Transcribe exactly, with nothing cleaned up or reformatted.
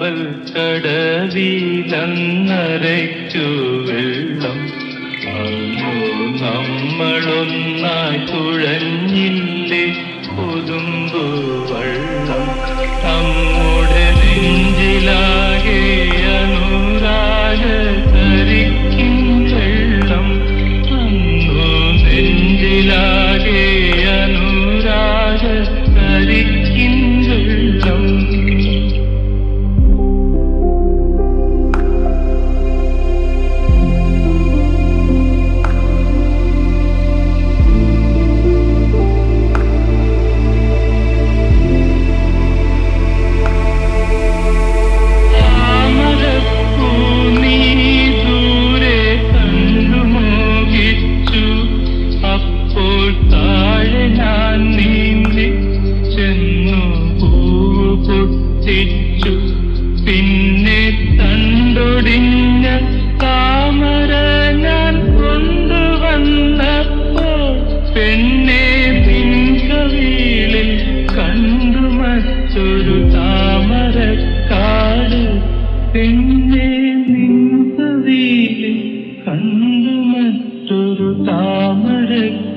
കപ്പൽ കടവിലന്നരയ്ക്കു വെള്ളം അന്നു നമ്മളൊന്നായി തുഴഞ്ഞില്ലേ പുതുമ്പു വള്ളം നമ്മുടെ നെഞ്ചിലാകെ അനുരാഗ കരിക്കും വെള്ളം അന്നു നെഞ്ചിലാകെ അനുരാഗ കരിക്കും വെള്ളം പിന്നെ തണ്ടൊടിഞ്ഞ താമര ഞാൻ കൊണ്ടുവന്നപ്പോൾ പെണ്ണെ പിൻകവിളിൽ കണ്ടു മറ്റൊരു താമരക്കാട് പെണ്ണെ നിൻകവിളിൽ കണ്ടു മറ്റൊരു താമര